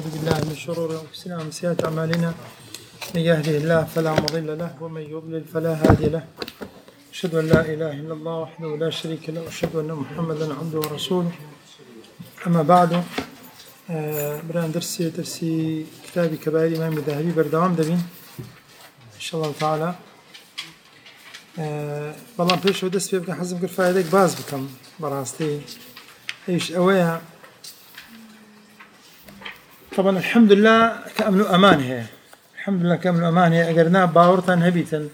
بالله من شرور أنفسنا ومن سيئات أعمالنا من يهده الله فلا مضل له ومن يضلل فلا هادي له أشهد أن لا إله إلا الله وحده لا شريك له وأشهد أن محمدا عبده ورسوله أما بعد بران درسي كتاب كبائر الإمام الذهبي بردوام دبين إن شاء الله تعالى بەڵام پێشەوە دەست پێ بکەم حەزم کرد فایدەیەک باز بکەم بەڕاستی ئەویش ئەوەیە طبعا الحمد لله كأمن وأمان هي الحمد لله كأمن وأمان هي أجرنا باورتان هبيتن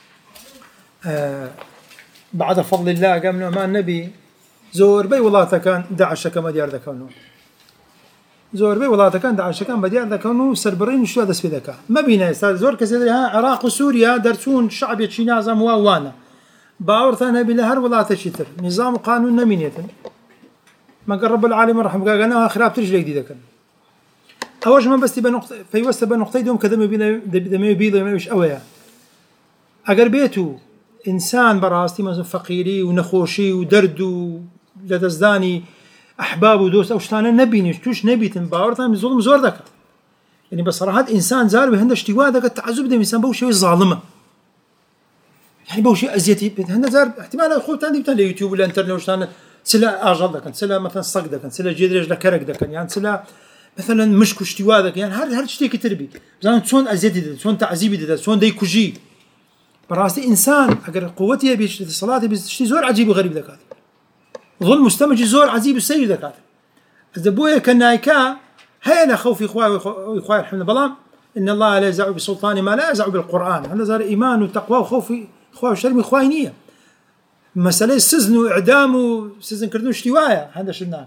بعد فضل الله كأمن وأمان نبي زور بي ولاتا كان داعش كما ديار ذكونه زور بي ولاتا كان داعش كان بديار ذكونه سربرين شو هذا سبيدك ما بينا زور كسرها عراق وسوريا درسون شعب يتشي نظام وانا باورتان هبي لهر ولاتا شتر نظام قانون نمينيتن ما قرب العالم رحمه قال أنا خراب ترجع جديدة كان أوج ما بس تبى نقطة في وسط بنقطة دوم كذا ما بيلا ما مش أويا أقربيته إنسان براستي مثلا فقيري ونخوشي ودرد ولدزداني أحباب ودوست أو شتانا نبينيش توش نبي تنباورتها من ظلم زور ذاك يعني بصراحة إنسان زار بهند اشتواء ذاك التعذب ده إنسان بوشي ظالمة يعني بوشي أزيتي هند زار احتمال أخوت عندي بتاع اليوتيوب ولا إنترنت وشتانا سلا أجل ذاك سلا مثلا صق ذاك سلا جيد رجل كرك ذاك يعني سلا مثلا مشكو اشتواء يعني هر شيء كتربي زمان شلون أزيتي ده شلون تعذيبي ده شلون ده يكوجي براسي إنسان أجر قوتي بيش الصلاة بيشتي زور عجيب وغريب ذاك ظلم مستمج زور عجيب السيد ذاك إذا بويا كنايكا هينا خوفي إخواني الحمد بلام إن الله لا يزع بسلطان ما لا يزع بالقرآن هذا زار إيمان وتقوى وخوفي إخواني وشرمي إخوانية مسألة سجن وإعدام وسجن كردون اشتواء هذا شناك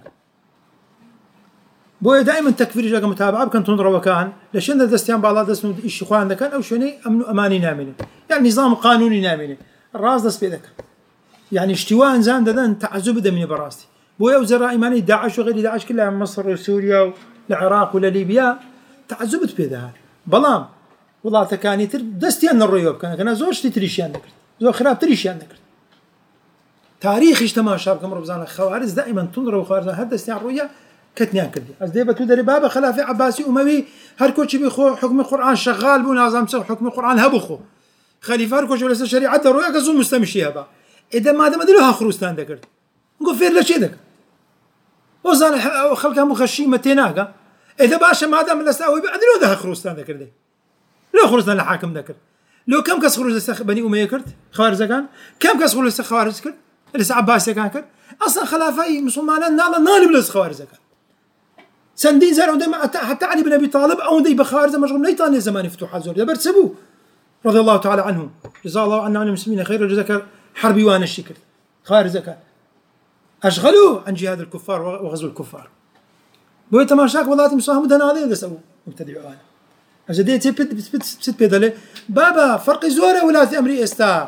بويا دائما تكفير جاك متابعة كان تنظر وكان لشان دستيان بعض دست إيش إخوان ذا كان أو شني أمن أماني نامني يعني نظام قانوني نامني الراس دست بيدك يعني اشتواء زان دان تعذب دمني براستي بويا وزراء إيماني داعش وغير داعش كلها مصر وسوريا والعراق ولا ليبيا تعذبت بيدها بلام والله تكاني تر دستيان الريوب كان زوج تريشيان ذكرت زوج خراب تريشيان ذكرت تاريخ اجتماع شاب كم ربزان الخوارز دائما تنظر وخارج هذا استيعاب رؤيا كتنيان كردي أزدي بتودري بابا خلافي عباسي أموي هر كوتشي بيخو حكم القرآن شغال بنظام سو حكم القرآن هبخو خليفة هر كوتشي ولا شريعة الرؤيا كزوم مستمشي هبا إذا ما دام دلوها خروستان ذكرت نقول فير لشيء ذك وزان خلقها مخشيمة تناقة إذا باشا ما دام لساوي بعدلو ذا خروستان ذكرت لو خروستان الحاكم ذكر لو كم كس خروج بني أمية كرت خوارز كان كم كس خروج خوارز كرت لسه عباسي كان كرت أصلا خلافة مسلمان نال بلس خوارز كان سندين زاروا دم حتى علي بن أبي طالب أو دي بخارز مشغول نيتان زمان فتوحات زور دبر سبوا رضي الله تعالى عنهم جزاه الله عنا عن المسلمين خير وجزاك حربي وانا الشكر خارج زكاة أشغلوا عن جهاد الكفار وغزو الكفار بوي تماشاك والله مساهم دنا هذا يسووا مبتدعوا أنا أجديت بست بدله بابا فرق زوره ولاة أمري استا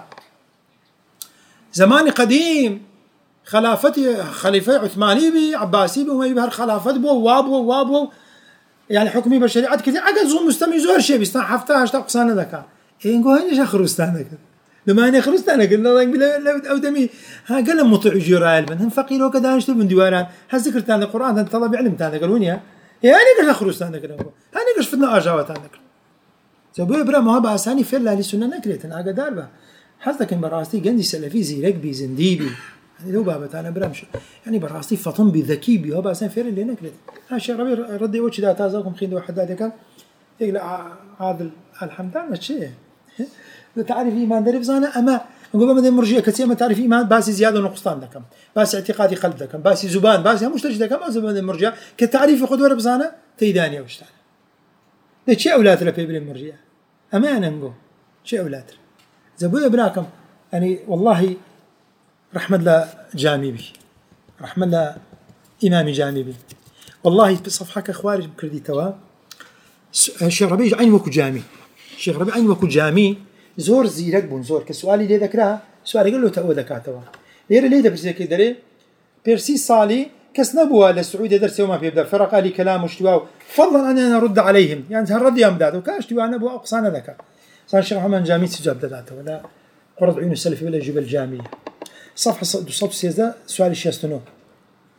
زمان قديم خلافتي خليفة عثماني بي عباسي بي وما يبهر خلافة بو وابو يعني حكمي بشريعة كثير عقد زوم مستمي زور شيء بيستان حفتها اشتاق قصانة ذكا إيه نقول هنيش أخرستان ذكا لما أنا خرستان قلنا لا أو دمي ها قال مطيع جيرال من هم فقير وكذا نشتو من ديوانان هذكرت هذا القرآن هذا طلب علم هذا قالوا يا أنا قش أخرستان ذكا أنا قش فتنا أجاوات ذكا سبوي برا ما هو بأساني فير لا لسنة نكريت أنا عقد داربه حظك إن براستي جندي سلفي زيرك بي زنديبي يعني لو بابت أنا برمش يعني براستي فطن بذكي بي هو بأسان فير اللي نكريت ها شيء ربي ردي وجه ده تازاكم خيد واحد هذا كان يقلع هذا الحمد لله شيء تعرف إيمان دري بزانا أما نقول ما مرجئة كثير ما تعرف إيمان باسي زيادة ونقصان ذكم باسي اعتقادي قلب ذكم باسي زبان باسي مش تجد ذكم زبان المرجئة كتعريف خدوة بزانا تيدانية وشتان ده شيء أولاد لا بيبل المرجئة أمانة نقول شيء أولاد زبوية براكم يعني والله رحمة الله جامبي رحمة الله إمامي جامبي والله بصفحك خوارج بكردي توا الشيخ ربيع عين وكو جامي الشيخ ربيع عين وكو جامي زور زيرك بون زور كسؤالي ليه ذكرها سؤالي قال له تأوى ذكاتوا ليه ده برسي كده ليه بيرسي صالي كسنبوا للسعودية درس يوم ما بيبدأ فرق لي كلام اشتواء فضلا أن أنا أرد عليهم يعني هالرد يوم داده كان اشتواء نبوا أقصانا ذكا صار الشيخ محمد جامي سجاب داته ولا قرض عيون السلفي ولا جبل جامية صفحة صوت سيزا سؤال الشاستنو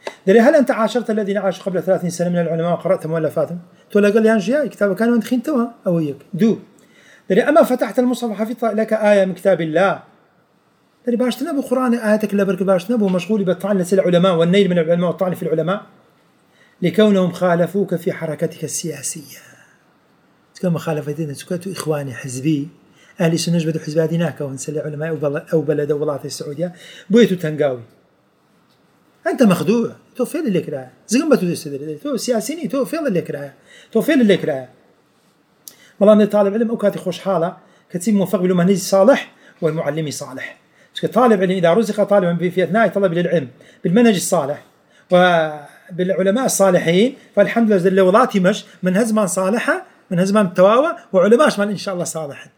دري هل أنت عاشرت الذين عاشوا قبل 30 سنة من العلماء وقرأت مؤلفاتهم؟ تقول قال لي أنجياء كتابة كانوا أنت توها أو هيك دو. دري أما فتحت المصحف حفظت لك آية من كتاب الله. دري باش تنبو قرآن آياتك لبرك باش تنبو مشغول بالطعن في العلماء والنيل من العلماء والطعن في العلماء لكونهم خالفوك في حركتك السياسية. تكون مخالفتين سكتوا إخواني حزبي أهل السنة بدو حزبات هناك ونسلي علماء أو بلد أو ولاية السعودية بويتو تنقاوي. أنت مخدوع تو فين اللي كراها زين بتو تستدري تو سياسيين تو فين اللي كراها تو فين اللي كراها. والله أنا طالب علم أوقات خوش حالة كتير موفق بالمنهج صالح والمعلم صالح. طالب علم إذا رزق طالبا في أثناء طلب للعلم بالمنهج الصالح وبالعلماء الصالحين فالحمد لله جل وعلا مش من هزمان صالحة من هزمان التواوى وعلماء من إن شاء الله صالح.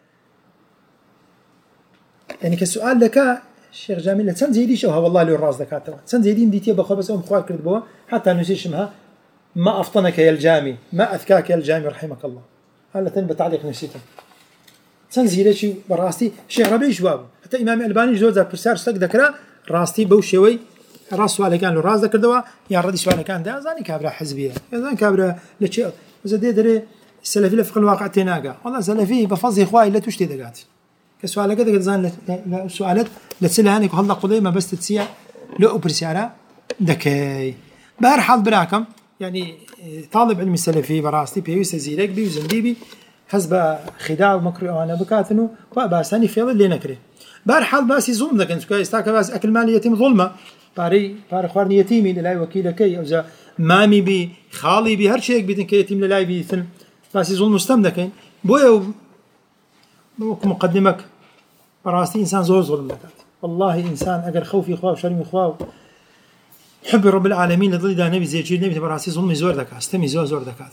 يعني كسؤال لك الشيخ جميل تنزيدي شوها والله لو الراس دكاتره تنزيدي مديتي بخو بس خوار كردبوها حتى نسيشمها ما أفطنك يا الجامي ما أذكاك يا الجامي رحمك الله. هلا تنبت تعليق نسيته تنزيدي شو براستي الشيخ ربيع جواب حتى إمام الباني جوز بروفيسور استك ذكره راستي بوشوي راس سؤال كان له راس ذكر يا ردي سؤال كان ده زاني كابرا حزبيه زاني كابرا لشيء وزدي دري السلفي لفق الواقع تناقه والله سلفي بفضل اخوائي لا تشتي دقات كسؤال كذا زان سؤالات لتسلها انك هلا قضيه بس تسيا لو برسيارة دكاي بهر حال براكم يعني طالب علم السلفي براستي بيوس زيرك بيوزنديبي حسب خداع ومكر انا بكاتنو وباساني في اللي نكره بهر حال باسي ظلم ذاك انت استاك باس اكل مال يتيم ظلمه باري خوارني يتيمي لا وكيلك او ذا مامي بي خالي بي هر شيء بيدن كيتيم لا بيثن باسي ظلم مستمدكين بويا مقدمك براستي انسان زور ظلم لكات والله انسان اجر خوفي اخوه وشرمي اخوه حب رب العالمين لضل ده نبي زي جيل نبي براستي ظلم زور دكات استمي زور دكات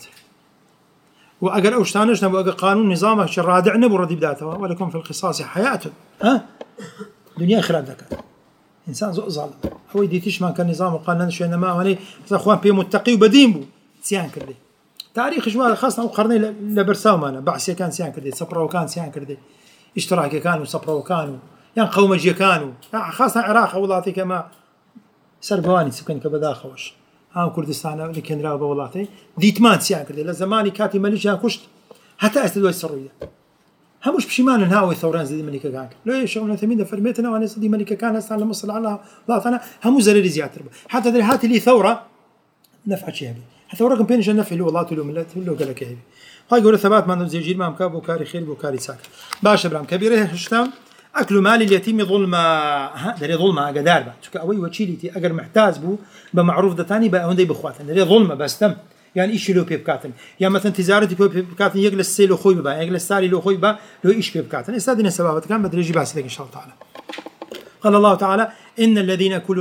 واجر اوشتانش نبو اجر قانون نظامه شرادع نبو ردي بداته ولكم في القصاص حياه ها دنيا اخره دكات انسان ظالم هو يديتش ما كان نظام وقانون شو انما هوني اخوان بي متقي وبدين بو سيان كردي تاريخ جوال خاصه قرني لبرساو معنا بعث كان سيان كردي صبره وكان سيان كردي اشتراك كانوا صبره وكانوا يعني قومجي كانوا خاصه العراق ولاتي كما سربواني سكن كبدا خوش ها كردستان اللي كان راه بولاتي ديتمان سيان كردي لزماني كاتي ماليشيا كشت حتى استدوي السريه همش بشيمان نهاوي ثوران زي ملكه كان لو شغلنا ثمين فرميتنا وانا صدي ملكه كان هسه مصر على ضافنا هم زرير زياده حتى دري هات لي ثوره نفعت شيء ثوره كم بين نفع له والله له ملت له قال لك هي هاي يقول ثبات ما زي جيل ما مكاب وكاري خير وكاري ساك باشا برام كبيره هشتم اكل مال اليتيم ظلما دري ظلما قدار با اوي وتشيلتي اجر محتاج بو بمعروف ده ثاني بقى هندي بخواتنا دري ظلما بس تم يعني إيش له بيبكاتن يا مثلا تجارتي بيبكاتن يجلس سيلو خوي بقى يجلس ساري له خوي بقى له إيش بيبكاتن استاذنا سبابة كان بدري يجي بس إن شاء الله تعالى قال الله تعالى إن الذين يأكلون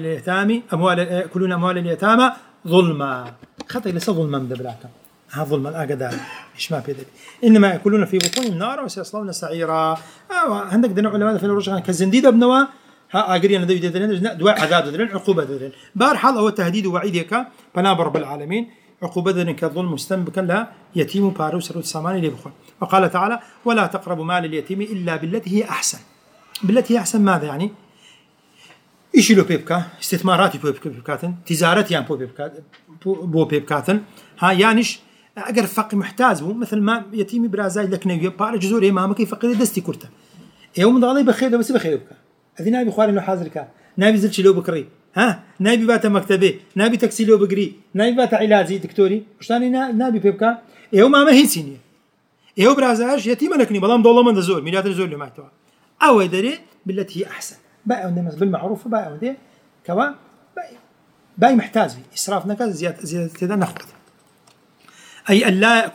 أموال اليتامى ظلما خطأ ليس ظلما مدبلاكم ها ظلما الأقدار إيش ما بيدري إنما يأكلون في بطون النار وسيصلون سعيرا عندك دنا علماء في الرجل كالزنديد ابنوا ها أجرينا دوا دواء عذاب درين عقوبة درين بار حال هو تهديد ووعيدك بنابر رب العالمين عقوبة ذلك الظلم مستنبكا لا يتيم بارو سرود السامان اللي بخون وقال تعالى ولا تقربوا مال اليتيم إلا بالتي هي أحسن بالتي هي أحسن ماذا يعني إيش له بيبكا استثماراتي بيبكاتن تجارتي يعني بو بيبكاتن ها يانش أجر فقي محتاج مثل ما يتيمي برازاي لك نيجي بار جزوري ما كيف فقير دستي كرته يوم ضالي بخير بس بخير بكا أذينا بخواري إنه حاضر كا نبي زلش لو بكري ها نبي بات مكتبه نبي تاكسي لو بقري نبي بات علاجي دكتوري وشتاني نبي بيبكا يوم ما هي سيني يوم برازاش يتيم لكني بلام دولة من الزول مليار الزول اللي معتوا أو يدري بالتي هي أحسن بقى عندنا بالمعروف بقى عندنا كوا باي محتاج إسراف نكاز زيادة كذا ناخذ أي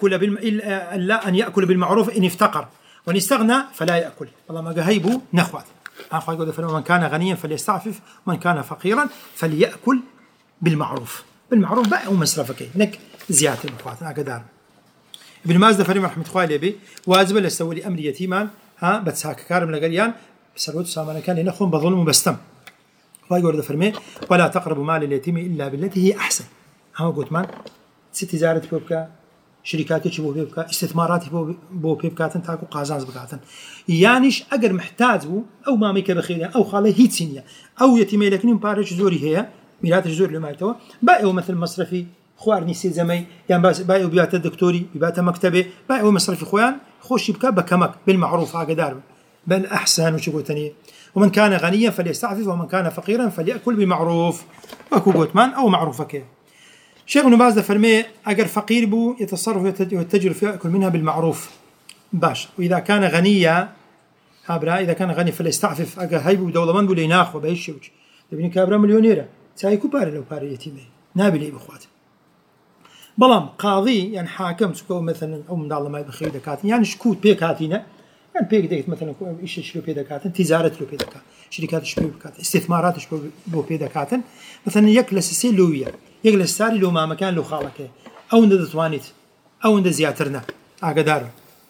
ألا أن يأكل بالمعروف إن افتقر وإن استغنى فلا يأكل والله ما جهيبه ناخذ يقول من كان غنيا فليستعفف ومن كان فقيرا فليأكل بالمعروف بقى ومسرفك نك زيادة المخاطر أقدار ابن مازن فريم رحمة الله عليه واجب لسوي لأمر يتيما ها بتساك كارم لقريان سروت سامنا كان ينخون بظلم وبستم فيقول ده فرمي ولا تقربوا مال اليتيم إلا بالتي هي أحسن ها قلت مان ست تجارة بوبكا شركاتي شبوه بيبكا استثماراتي بو بيبكاتن تاكو قازانز بكاتن يانيش اگر محتاج بو او مامي كبخيريا او خاله هيت سينيا او يتيمي لكن بارش زوري هي میراتش زۆر لەمایتەوە با ئێوە مثل مەصرفی خواردنی سێزەمەی یان با ئێوە بێتە دکتۆری بباتە مەکتەبێ با ئێوە مەصرفی خۆیان خۆشی بکە بە کەمەک بالمعروف ئاگادار بن أحسن وش قوتني ومن كان غنيا فليستعفف ومن كان فقيرا فليأكل بالمعروف أكو قوتمان أو معروفك شيخ ابن باز فرمي أجر فقير بو يتصرف ويتجر فيها يأكل منها بالمعروف باش وإذا كان غنيا هابرا إذا كان غني فليستعفف أجر هيبو دولمان بو ليناخ وبيشوج تبني كابرا مليونيرة سايكو باري لو باري يتيمي نابلي بخوات بلام قاضي يعني حاكم سكو مثلا أو من الله ما يبخير دكاتين يعني شكوت بيك هاتينا يعني بيك ديت مثلا إيش شلو بيدا كاتن تجارة لو بيدا كاتن شركات شلو كاتن استثمارات شلو بيدا كاتن مثلا يجلس سيلويا يجلس ساري لو ما مكان لو خالك أو ند توانيت أو ند زياترنا أقدار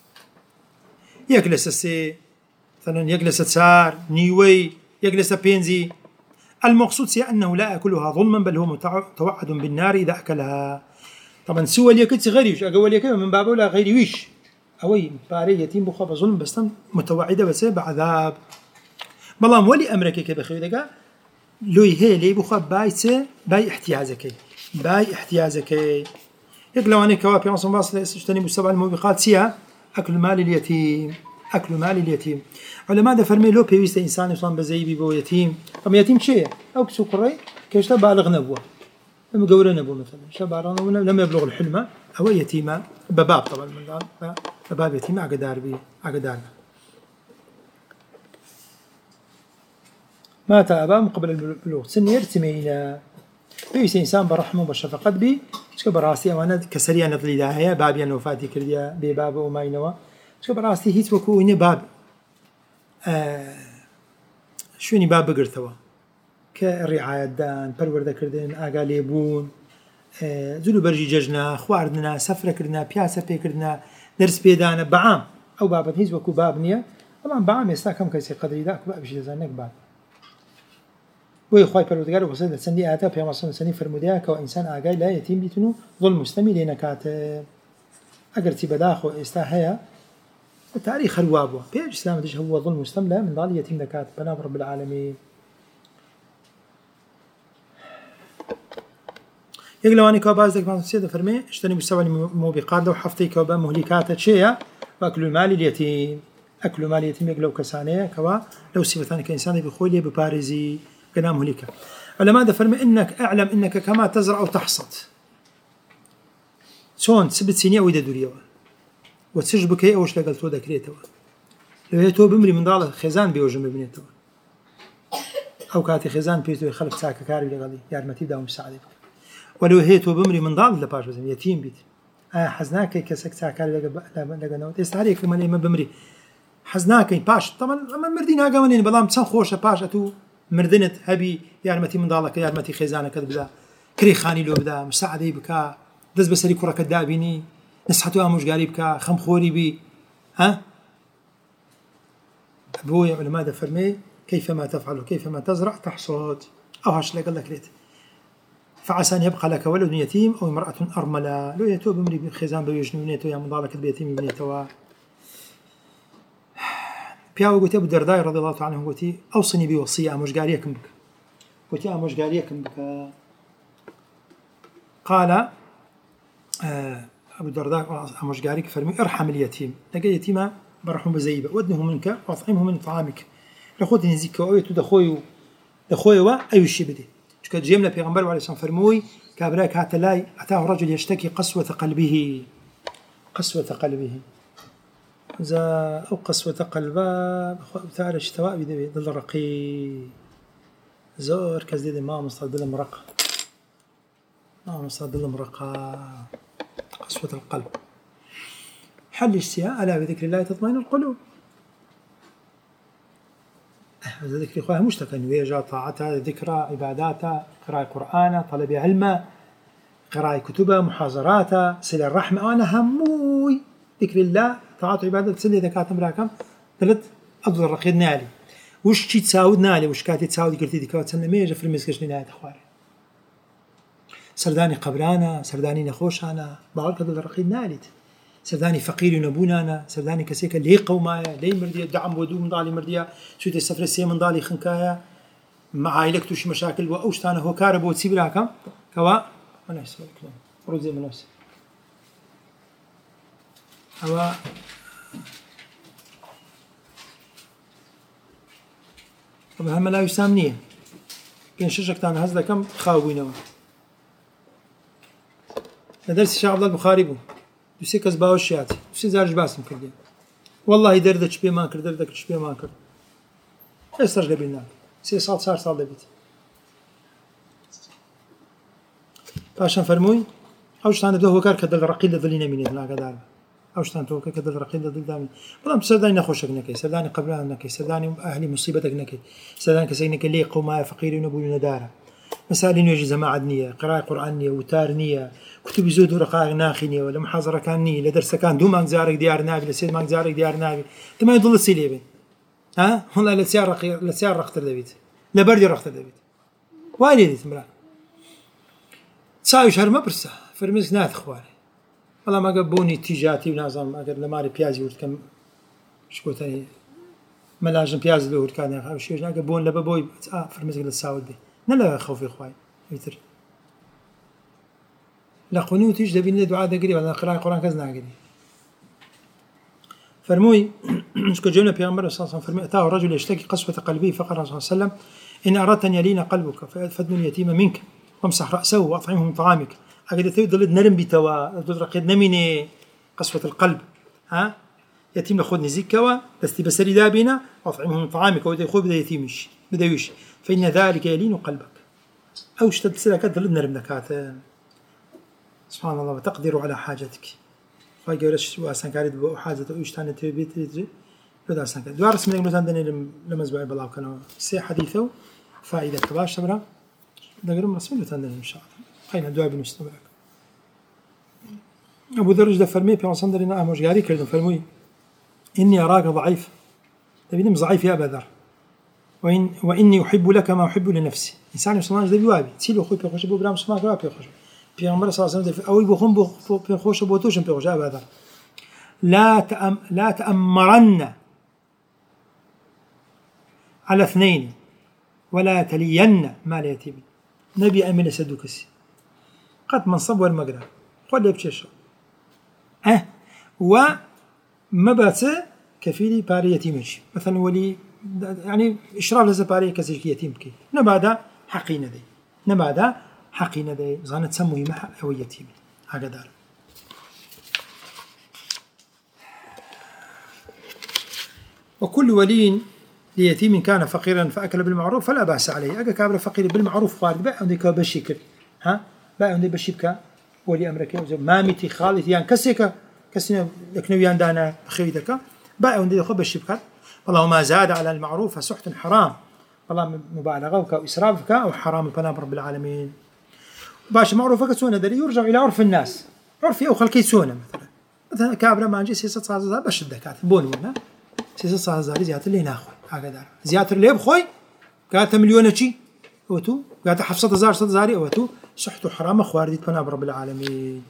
يجلس سي مثلا يجلس سار نيوي يجلس بينزي المقصود سي أنه لا يأكلها ظلما بل هو متوعد بالنار إذا أكلها طبعا سوى ليكت غيريش أقول لك من باب ولا غيري ويش أوي باري يتيم بخوف ظلم بس متوعدة بس بعذاب بلام ولي أمرك كبخير لوي هي لي بخوف باي احتيازك يقلوا عني كوابي عصم باص يجتنبوا السبع الموبقات سيا أكل مال اليتيم علماء ده فرمي لو بيويست إنسان يصان بزيبي بو يتيم طب يتيم شيء أو كسو قري كيشتا بالغ نبوه لما قولنا نبوه مثلا شباب لما يبلغ الحلم أو يتيمة بباب طبعا من باب يتيمة عقدار مات أباه قبل البلوغ سن يرتمينا بيويست إنسان برحمه وبشفقة بي شكبر راسي وانا كسريا نطلي داهية بابي أنا وفاتي كرديا بباب وماينوا شكبر راسي هيت وكو إني باب شوني باب بقرتوا كالرعاية دان پروردة كردن آقالي بون زلو برجي ججنا خواردنا سفرة كردنا بياسة بي كردنا درس بيدانا بعام أو بابا هيت وكو باب نيا طبعا بعام يستا كم كيسي قدري داك باب بشي زانك باب بوي خواهي پروردگار وبصيدة سندي آتا في مصر سني فرموديا كو إنسان آقاي لا يتيم بيتنو ظلم مستمي لينكات أقر تبداخو إستاهيا التاريخ الوابوة بيج إسلام ديش هو ظلم مستملة من ضال يتيم دكات بناب رب العالمين يقلواني كوباز دك ما سيدة فرمي اشتني بالسبع الموبقات دو حفتي كوبا مهلكات شيئا وأكل المال اليتيم أكل مال اليتيم يقلو كسانية كوا لو سيبتاني كإنسان بخولي ببارزي كنا مهلكة علماء ده فرمي إنك أعلم إنك كما تزرع وتحصد شون سبت سينية ويدا دوريوا وتسجبك هي أوش لقلتو دكريتوا لو هي تو بمري من ضال خزان بيوجم ببنيتوا أو كاتي خزان بيتو يخلق ساكا كاري لغالي يارمتي داوم مساعدة ولو هي تو بمري من ضال لباش بزم يتيم بيت حزناك كسك ساكاري لغنوت يستعريك لما لما بمري حزناك باش طبعا أما مردين هاقامنين بلام تسان خوشة باش أتو مردنت هبي يارمتي من ضالك يارمتي خزانك بدا كري خاني لو بدا مساعدة بكا دز بسري كرة دابيني نصحتها مش قريبك خم خوري بي ها أبويا علماء ده فرمي كيفما تفعل كيفما تزرع تحصد أو هاش لك الله كريت فعسى أن يبقى لك ولد يتيم أو امرأة أرملة لو يتوب امري بخزان بيجنونيته يا مضالك بيتيم بنيته بياو قلت أبو الدرداء رضي الله عنه قلت أوصني بوصية مش قاريكم بك قلت مش قاريكم بك قال أبو الدرداء مش قاريك فرمي ارحم اليتيم لقى يتيمة برحم بزيبة وادنه منك واطعمه من طعامك لخوت نزيك وأيتو دخوي أي شيء بدي شكل جيمنا بيغمبر عليه الصلاة فرموي كابراك هاتلاي أتاه رجل يشتكي قسوة قلبه إذا أو قسوة قلبه بتاع الاشتواء بدي ضل رقي زور كزيد ما مصطاد ضل مرقة قسوة القلب حل الاشتياء ألا بذكر الله تطمئن القلوب ذكر إخوانها مشتكى ويجا طاعتها ذكرى عباداتها قراءة قرآن طلب علم قراءة كتبها محاضراتها صلة الرحمة أنا هموي ذكر الله طاعة عبادة سنة إذا كانت مراكم ثلاث أفضل رقيد نالي وش شي تساود نالي وش كاتي تساود قلتي ذكرى سنة ميجا في المسكش نهاية أخواري سرداني قبرانا سرداني نخوش أنا بعض هذا الرقيد نالت سرداني فقير ينبونا أنا سرداني كسيكا لي قومايا لي مرديا دعم ودو من ضالي مرديا شوية السفر السيا من ضالي خنكايا مع عائلك توش مشاكل وأوش تانا هو كارب وتسيب لكم كوا أنا أسمع كلام روزي من نفسي هوا وبهم لا يسامنيه كان شجك تانا هذا كم خاوينه درس الشيخ عبد الله البخاري بو دوسي كزباو الشياتي دوسي زارج باسم كردي والله دردك بي ما كرد دردك بي ما كرد استرجع بينا سي صار دبيت باشا فرموي اوش تان بدو كار كدل رقيل ذلينا من هنا قدار اوش تان تو كدل رقيل ذل دامي بلام سداني نخوشك نكي سداني قبلها نكي سداني اهلي مصيبتك نكي سداني كسينك اللي قوما فقيرين ابو نداره مسائل يجي جماعة نية قراءة قرآن نية وتار نية كتب يزود ورقائق ناخي نية ولا محاضرة كان نية لدرس كان دو مانك زارك ديار نابي لسيد مانك زارك ديار نابي تما يضل السيلي بين ها والله لسيار رختر دبيت لبردي رختر دبيت وايلي دي تمرا تساوي شهر ما برسا فرمز ناث خواري والله ما قبوني تيجاتي ونازم اقر لماري بيازي ورد شكو تاني ملاجم بياز له ورد كان يا شيء قبون لبابوي فرمز قل الساود دي نلا خوفي خوي يتر لا قنوت تيج دبين دعاء دقري ولا قراءة قرآن كذا ناقري فرموي مش كجونا بيغمبر صلى الله عليه وسلم فرمي أتاه رجل يشتكي قسوة قلبه فقال صلى الله عليه وسلم إن أردت أن يلين قلبك فأدن اليتيم منك وامسح رأسه وأطعمه من طعامك أقد تودل نرم بتوا تدرك نمني قسوة القلب ها يتيم لخذ نزكوا بس بسري دابنا وأطعمه من طعامك وده يخوض بده يتيمش بده يش فإن ذلك يلين قلبك أو اشتد كدل نرم نكات سبحان الله وتقدر على حاجتك فاجرش واسان كارد حاجته ايش ثاني تبي تدري بدا سان دوار اسمه مثلا دني لما زباي بلاو كانوا سي حديثه فائده كباش تبرا دغرم رسمي مثلا ان شاء الله اين دعاء بالمستمع ابو ذر ده فرمي في صندرنا امر جاري كردم فرمي اني اراك ضعيف تبي ضعيف يا ابا ذر واني احب لك ما احب لنفسي انسان مسلمان ده بيوابي تسيلو خوي بخش ابو ابراهيم سما خوي بخش پیامبر صلی الله علیه و سلم اوی بخون بو خوش بوتوشن پیغوش ابدا لا تأمرن على اثنين ولا تلين مال يتيم نبي امين سدوكسي قد منصب والمقرا قد يبشش وما بات كفيلي باري يتيمش مثلا ولي يعني اشراف لز باري كسي يتيمك نبادا حقينا دي نبادا حقينا دي زانت سموي مع أو يتيم هكذا وكل ولي ليتيم كان فقيرا فأكل بالمعروف فلا بأس عليه أجا كابر فقير بالمعروف قال بقى عندك بشيكر ها بقى عندي بشيبك ولي أمريكا ما ميتي خالد يعني كسينا لكنو ياندانا خيدك بقى عندي خب بشيبك والله ما زاد على المعروف فسحت حرام والله مبالغة وإسرافك أو حرام بنام رب العالمين باش معروفة كسونا دري يرجع إلى عرف الناس عرفي أو خلكي سونا مثلا كابرا ما نجي سياسة صار باش الدكات بونونا سياسة صار زيادة اللي ناخذ هكذا زيادة اللي بخوي قالت مليون شيء وتو قالت حفصة زار صد زاري وتو صحت حرام خواردي بنام رب العالمين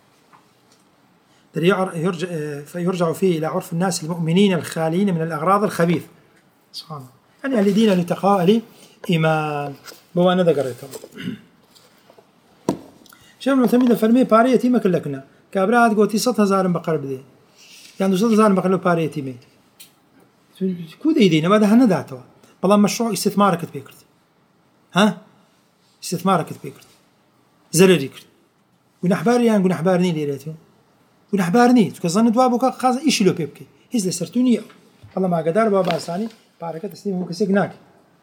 دري يرجع فيه إلى عرف الناس المؤمنين الخالين من الأغراض الخبيثة سبحان الله يعني أهل دين لتقاء إيمان بوانا ذكرته شيخ ابن عثيمين فرمي باري يتيمة كلكنا كابرات قوتي 100,000 بقر بدي يعني 100,000 بقر له باري يتيمة كود ايدينا ما ده نداتوا والله مشروع استثمارك تبيكرت ها استثمارك تبيكرت زلري كرت ونحباري يعني ونحبارني ليريتو ونحبارني تكظن دوابك خاص ايش لو بيبكي هز لسرتوني والله ما قدر بابا ثاني بارك تسليم هو كسيقناك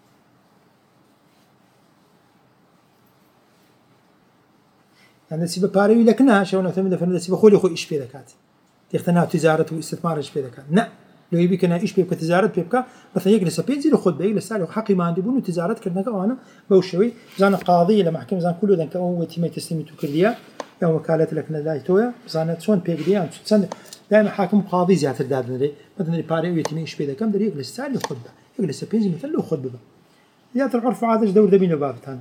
يعني سيب باري لكنها شو نعتمد فن سيب خولي خو إيش في ذكات تختنها تجارة واستثمار إيش في ذكات لا لو يبي كنا إيش بيبقى تجارة بيبقى مثلا يجلس بينزل وخد بيجلس سالو حقي ما عندي بونو تجارة كنا كأنا بوشوي زان قاضي لما حكم زان كله ذنك أو تيمي تسليم تكليا يوم وكالة لكنا لا يتويا زان تسون بيجليا تسند دائما حاكم قاضي زيادة الداد ندري مثلا باري ويتيمي إيش في ذا كم دري يجلس سالو وخد يجلس بينزل مثلا وخد بقى زيادة العرف عادش دور دبينه بابتنا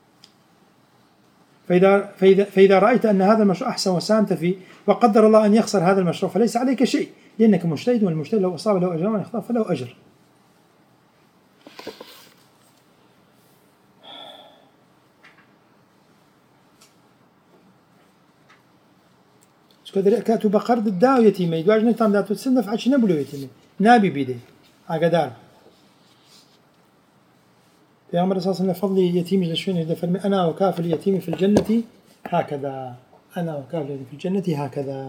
فإذا رأيت أن هذا المشروع أحسن وساهمت فيه وقدر الله أن يخسر هذا المشروع فليس عليك شيء لأنك مجتهد والمجتهد لو أصاب له أجر وإن أخطأ فله أجر كدر كاتو بقرد الداو يتيمي دواج نتام داتو تسنف عش نبلو يتيمي نابي بيدي عقدار يا أمر أساسا فضل يتيمي لشون إذا فرمي أنا وكافل اليتيم في الجنة هكذا أنا وكافل اليتيم في الجنة هكذا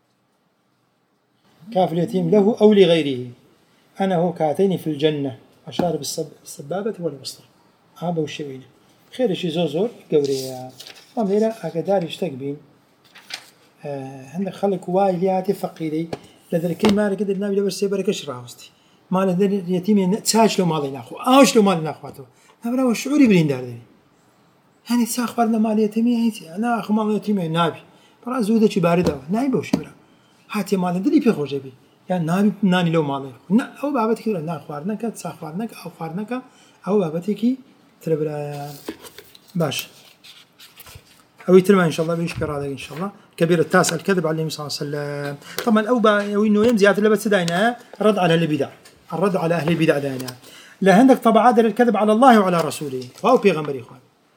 كافل اليتيم له أو لغيره أنا هو كاتين في الجنة أشار بالسبابة والوسطى هذا والشوينة خير شي زور قوري طبعا هنا أقدار يشتقبين عندك خلق واي لياتي فقيري لذلك ما ركض النبي لبس سيبرك شراوستي ما له اليتيم تساش له ماضي ناخو أوش له ماضي ناخواته نبرة والشعوري بلين دار يعني ساخبرنا مال يتيمي أنا أخو مال يتيمي نابي برا زودة شي باردة نايبه وش برا هاتي مال دلي بيخرج بي يعني نابي ناني لو ماله نا أو بابتك ولا نا خوارنك تساخبرنك أو خوارنك أو بابتك تربلا باش أو يترمى إن شاء الله بيشكر هذا إن شاء الله كبير التاسع الكذب على النبي صلى الله عليه وسلم طبعا أو إنه يمزي اللي بس داينا الرد على البدع الرد على أهل البدع داينا لا عندك طبعات للكذب على الله وعلى رسوله وهو بيغمبر إخوان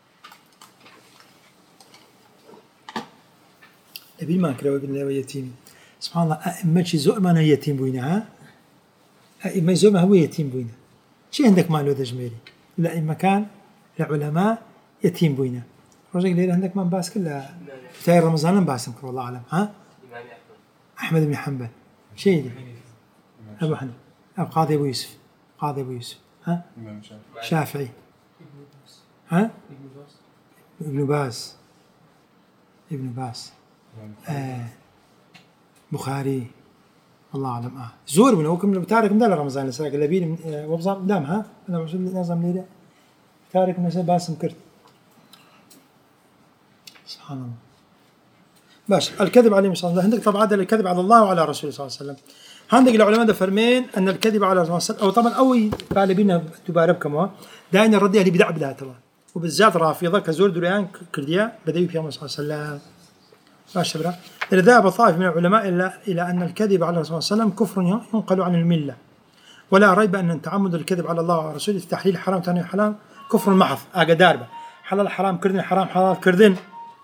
أبي ما كرهوا بالله ويتيم سبحان الله أئمة شيء زؤمنا يتيم بوينا أئمة زؤمنا هو يتيم بوينا شيء عندك مالو دجميري لا إما كان العلماء يتيم بوينا رجل ليلة عندك من باس كلها تاي رمضان باسم كر والله أعلم ها أحمد بن حنبل شيء دي أبو حنيفة أو قاضي أبو يوسف قاضي أبو يوسف ها شافعي ها ابن باز بخاري الله أعلم زور من هو تارك من دار رمضان ساق لبين وبزام دام ها أنا مش نظام ليلة تارك مثلا باسم كرت سبحان الله باش الكذب عليه صلى الله عليه وسلم عندك طبعا الكذب على الله وعلى رسوله صلى الله عليه وسلم عندك العلماء فرمين أن الكذب على الله صلى الله عليه وسلم أو طبعا أوي طالبين تبارب كمان داين الردي اللي بدع بدها طبعا وبالذات رافضة كزور دريان كرديا بدأوا في صلى الله عليه وسلم باش برا ذهب طائف من العلماء إلى أن الكذب على الله صلى الله عليه وسلم كفر ينقل عن الملة ولا ريب أن تعمد الكذب على الله وعلى رسوله في تحليل حرام وتحريم حرام كفر محض أقدار حلال حرام كردن حرام حلال كردن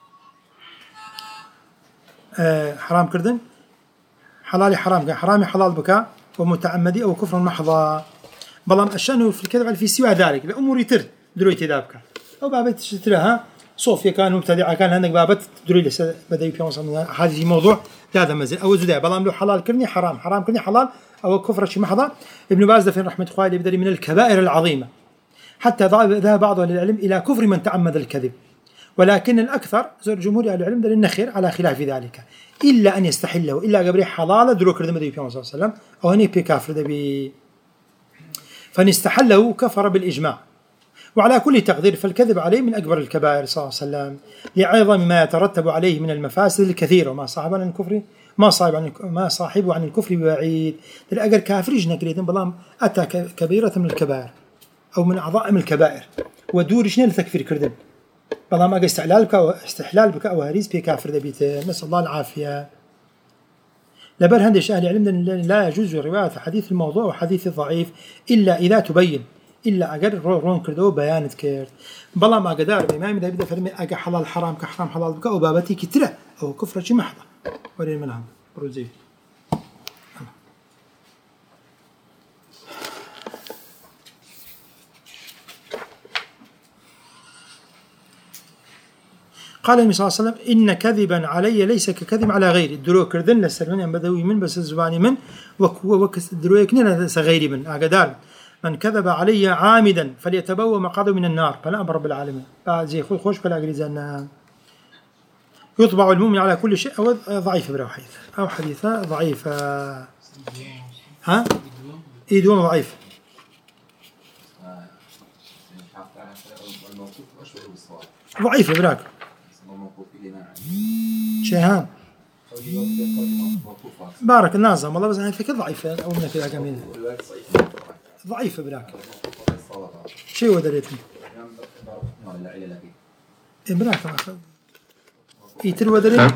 حرام كردن حلال حرام حرامي حلال بكاء ومتعمدي أو كفر محض بلام الشأن في الكذب في سوى ذلك الأمور يتر درويتي ذابك أو بابت تشتريها صوفيا كان مبتدعة كان عندك بابت دروي لسه بدأ يفهم هذا موضوع هذا مزل أو زودة بلام له حلال كرني حرام كرني حلال أو كفر شيء محض ابن باز في رحمة خوالي بدري من الكبائر العظيمة حتى ذهب بعض أهل العلم إلى كفر من تعمد الكذب ولكن الأكثر زور جمهور أهل العلم دل النخير على خلاف ذلك إلا أن يستحله إلا قبل حلال درو كرد مدري صلى الله عليه وسلم أو هني بكافر دبي فإن استحله كفر بالإجماع وعلى كل تقدير فالكذب عليه من أكبر الكبائر صلى الله عليه وسلم لعظم ما يترتب عليه من المفاسد الكثيرة وما صاحب عن الكفر ما صاحبه عن الكفر ببعيد الأجر كافر جنكريتن بلام أتى كبيرة من الكبائر أو من أعظم الكبائر ودور شنو لتكفير كردن بلام أجا استحلال بك أو هريز بكافر دبيت نسأل الله العافية لبر هندش أهل العلم لا يجوز رواية حديث الموضوع وحديث الضعيف إلا إذا تبين إلا أجر رون كردو بيان كير بلام أجا دار بإمام ده بدأ فرمي أجا حلال حرام كحرام حلال بك أو بابتي كترة أو كفر شيء محضة ورين منهم بروزي قال النبي صلى الله عليه وسلم إن كذبا علي ليس ككذب على غيري الدرو كردن لسلمان بدوي من بس الزباني من وكس الدرو يكننا غيري من أقدار من كذب علي عامدا فليتبوأ مقعده من النار فلا أمر رب العالمين بعد زي خوش فلا أجري أن يطبع المؤمن على كل شيء أو ضعيف برا حديث أو حديثة ضعيفة ها إيدون ضعيف ضعيف براك شيهان بارك النازم والله بس أنا فكر ضعيفة أو من كذا جميل ضعيفة براك شيء ودريتني براك يتر ودريت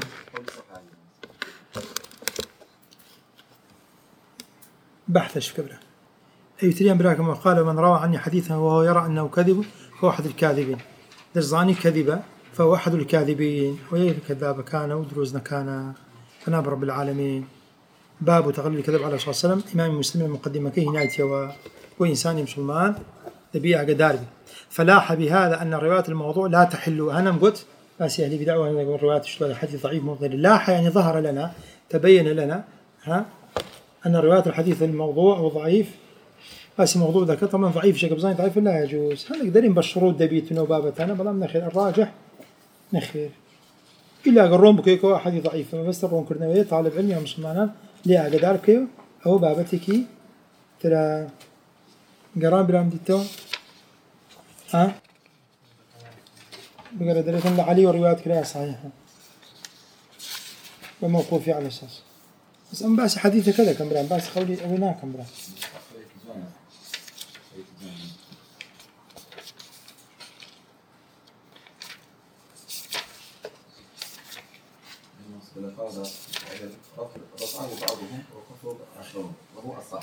بحثش كبره أي تريان براك ما قال من روى عني حديثا وهو يرى أنه كذب فهو أحد الكاذبين درزاني كذبة فهو أحد الكاذبين ويا كذاب كان ودروزنا كان فناب رب العالمين. باب تغلل الكذب على الرسول صلى الله عليه وسلم. إمام مسلم المقدمة كي نايتي وإنسان مسلمان تبيع قداربي. فلاح بهذا أن روايات الموضوع لا تحل. أنا قلت بس أهلي بدعوة أن الروايات شلون حديث ضعيف مضر. لاح يعني ظهر لنا، تبين لنا أن روايات الحديث الموضوع وضعيف. بس موضوع ذاك طبعا ضعيف شيء قبضان ضعيف لا يجوز. هذا قدرين بالشروط دبيت نوبابتنا بلا نخير الراجح نخير إلا قرون بكيكو حديث ضعيف. بس الرون كرنوية طالب علم يا مسلمان ليه قدار كيو أو بابتكي ترى قران برام ديتو بقرا دريتن لعلي وروايات كلها صحيحة وموقوفي على أساس. بس أم باس حديثة كذا كمبران باس خولي أبناء كمبران. رفعه بعضهم وكفر آخرون وهو الصح.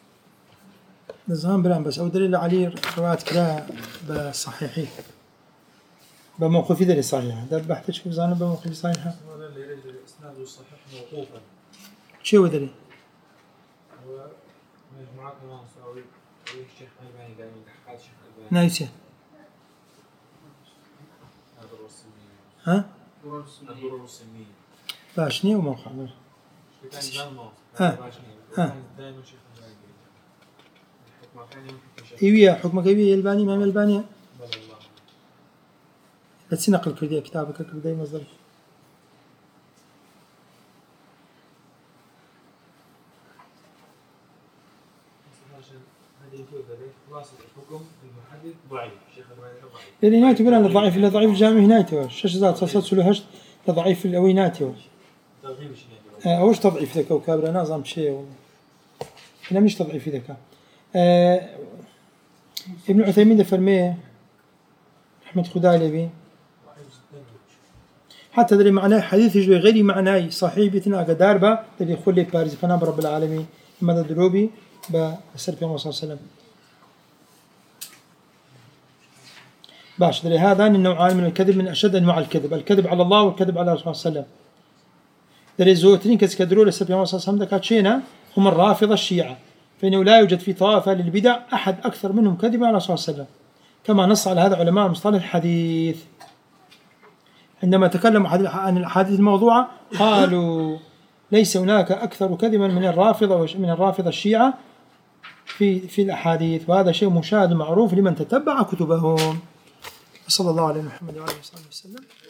نزهان بران بس أو دليل علي روايات كلها بصحيحي بموقوفي دليل صحيحة. ده بحثش في زانه بموقوفي صحيحة. ولا اللي يريد الإسناد الصحيح موقوفا. شو دليل؟ هو مجموعات المنصوري والشيخ الألباني قال من تحقيقات الشيخ الألباني. نايسة. الدرر السنية. الدرر السنية. باشني وموقع. كان دائما. دائما شيخ الألباني. الحكمة كان يمكن شيخ. إيوه حكمك إيوه الألباني ما الألباني. بل الله. بس نقل كردي كتابك كردي مصدر. هذه يقول خلاصة الحكم المحدد ضعيف. شيخ الألباني ضعيف. لأن ناتي بلا الضعيف إلا ضعيف الجامع هنايته. شش زاد صصت سلوهشت لضعيف الأوي ناتيه. تضعيف شيء. أوش تضعيف ذاك وكابر نازم شيء والله. أنا مش تضعيف ذاك. ابن عثيمين ده فرميه أحمد خدالي بي حتى دري معناه حديث يجري غير معناه صحيح بيتنا قداربة اللي يخلي بارز فناب رب العالمين ماذا دروبي بسر في الله صلى الله عليه وسلم. باش دري هذا النوعان من الكذب من أشد أنواع الكذب. الكذب على الله والكذب على رسول الله صلى الله عليه وسلم. دري زوترين كسكدروا لسر في الله صلى الله عليه وسلم دكاتشينا هم الرافضة الشيعة. فإنه لا يوجد في طائفة للبدع أحد أكثر منهم كذبا على رسول الله صلى الله عليه وسلم. كما نص على هذا علماء مصطلح الحديث عندما تكلموا عن الأحاديث الموضوعة قالوا ليس هناك أكثر كذبا من الرافضة الشيعة في الأحاديث. وهذا شيء مشاهد معروف لمن تتبع كتبهم. صلى الله عليه محمد وعلى آله وصحبه وسلم.